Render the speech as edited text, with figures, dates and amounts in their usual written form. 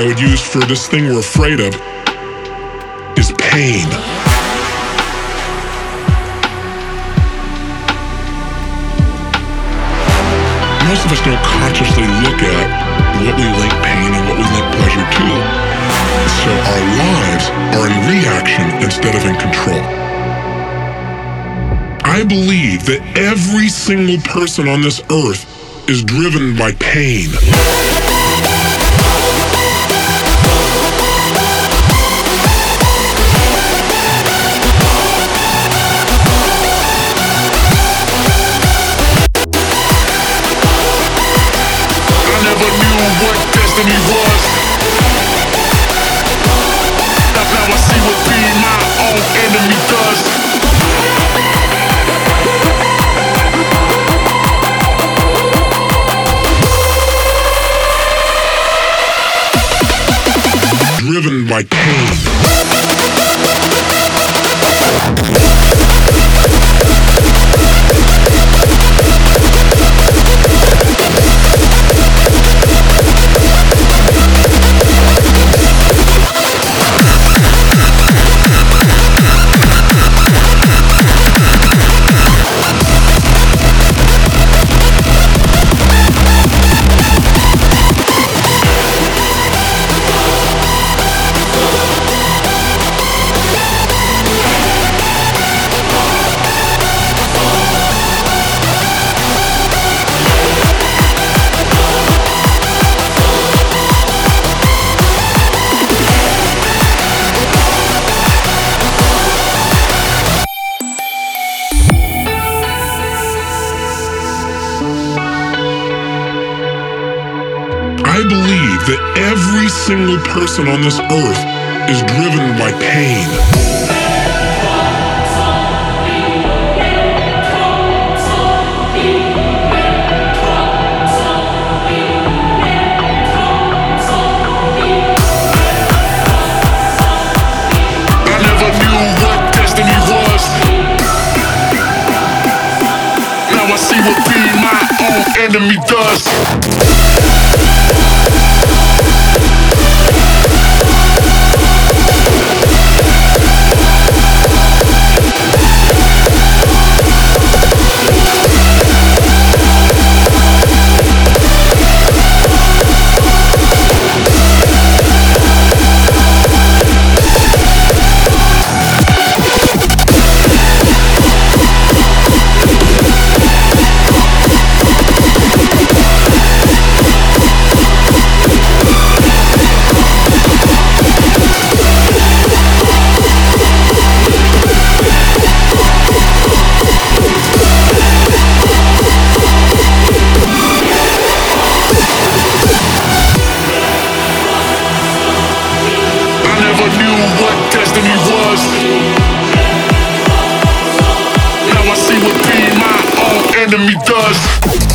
I would use for this thing we're afraid of is pain. Most of us don't consciously look at what we link pain and what we link pleasure to. So our lives are in reaction instead of in control. I believe that every single person on this earth is driven by pain. Destiny was. Now I see what being my own enemy does. Driven by pain. I believe that every single person on this earth is driven by pain. I never knew what destiny was. Now I see what being my own enemy does. What destiny was. Now I see what being my own enemy does.